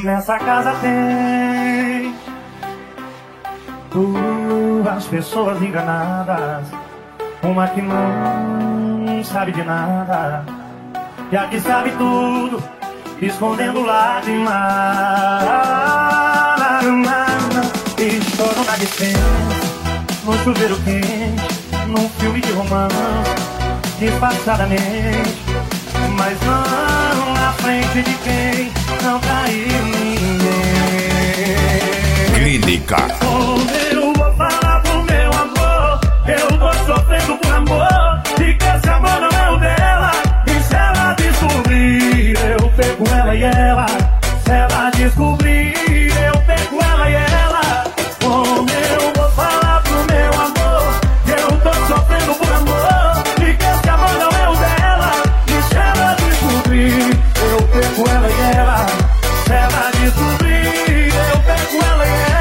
Nessa casa tem duas pessoas enganadas, uma que não sabe de nada e a que sabe tudo, escondendo lágrimas. E choro na despensa, no chuveiro quente, num filme de romance, disfarçadamente, mas não na frente de quem não traiu ninguém. Clínica. Como eu vou falar pro meu amor, eu tô sofrendo por amor, e que esse amor não é o dela. E se ela descobrir, eu pego ela e ela. Se ela descobrir, eu pego ela e ela. Como eu vou falar pro meu amor, eu tô sofrendo por amor, e que esse amor não é o dela. E se ela descobrir, eu pego ela e ela. Se ela descobrir, eu pego ela e ela.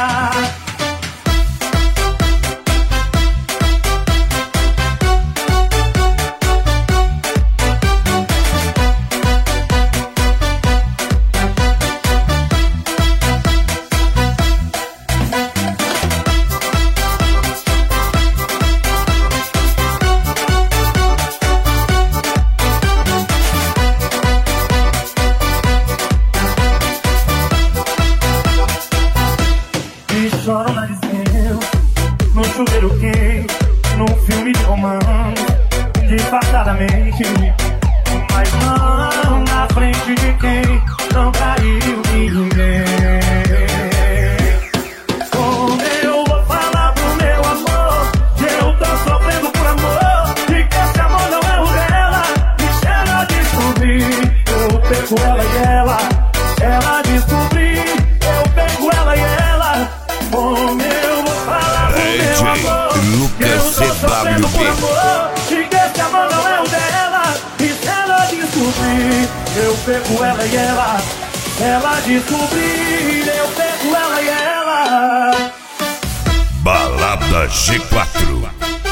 Choro na desceu, no chuveiro quente, num filme de romance, disfarçadamente, mas não na frente de quem não traiu ninguém. Como eu vou falar pro meu amor, que eu tô sofrendo por amor, e que esse amor não é o dela. E se ela descobrir, eu pego ela e ela. Se ela descobrir, eu pego ela e ela. Como eu vou falar pro meu amor, que eu tô sofrendo por amor, e que esse amor não é o dela. E se ela descobrir, eu pego ela e ela. Se ela descobrir, eu pego ela e ela. Balada G4.